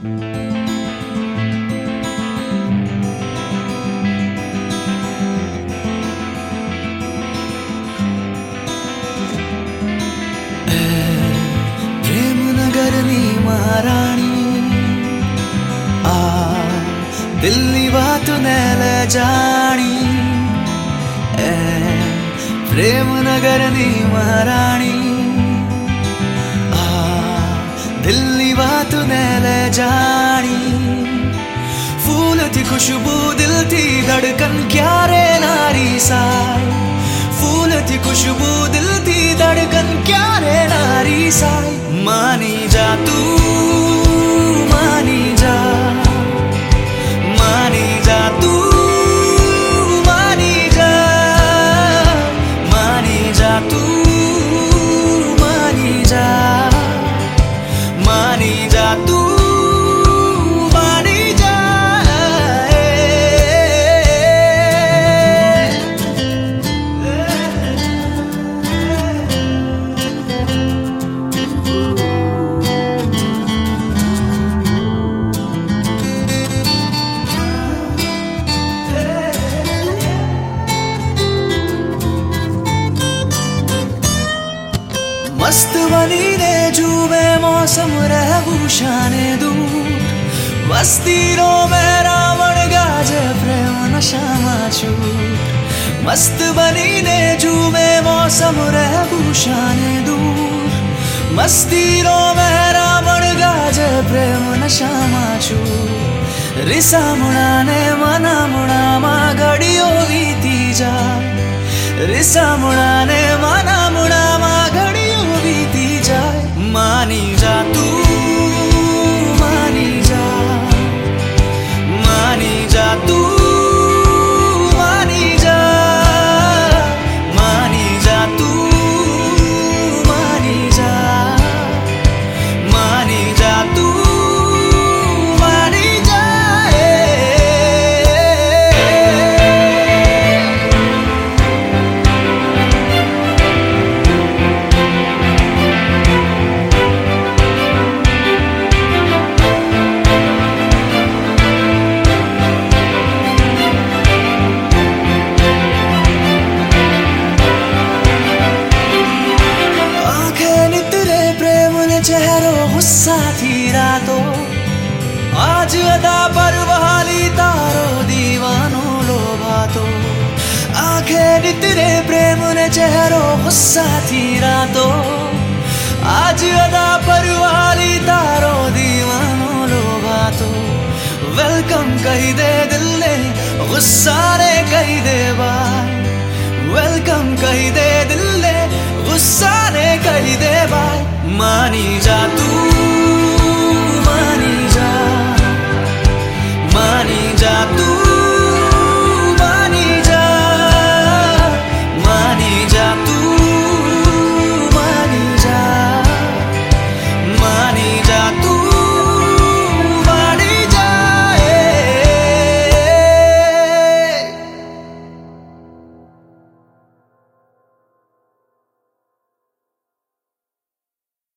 प्रेमनगरनी महाराणी आ दिल्ली बात नैल जानी ए प्रेमनगरनी महाराणी आ दिल्ली बात नैल जानी फूल थी खुशबू दिल थी धड़कन क्या रे नारी साई फूल थी खुशबू दिल थी धड़कन क्या रे नारी साई मानी जा तू मानी जा मानी जा तू मानी जा मानी जा तू मानी जा मानी जा तू मस्त बनी ने जुए मौसम रहभूषाने दूर मस्ती रो में रावण गाजे प्रेम नशा माचूर मस्त बनी ने जुए मौसम रहभूषाने दूर मस्ती रो में रावण गाजे प्रेम नशा माचूर रिसा मुड़ाने मना मुड़ा मा घड़ियो बीती जा रिसा मुड़ाने मना मुड़ा मा घड़ियो बीती जाए मानी जा तू मानी जा मानी जा तू मानी जा मानी जा तू मानी जा मानी जा तू मानी जा चेहरो गुस्सा थी रातो आज अदा पर वाली तारो दीवानो लोभा तो आंखें नितरे प्रेम ने चेहरो गुस्सा थी रातो आज अदा पर वाली तारो दीवानो लोभा तो वेलकम कही दे दिल ने गुस्सा ने कही दे बाय वेलकम कही दे दिल ने गुस्सा ने कही दे बाय मानी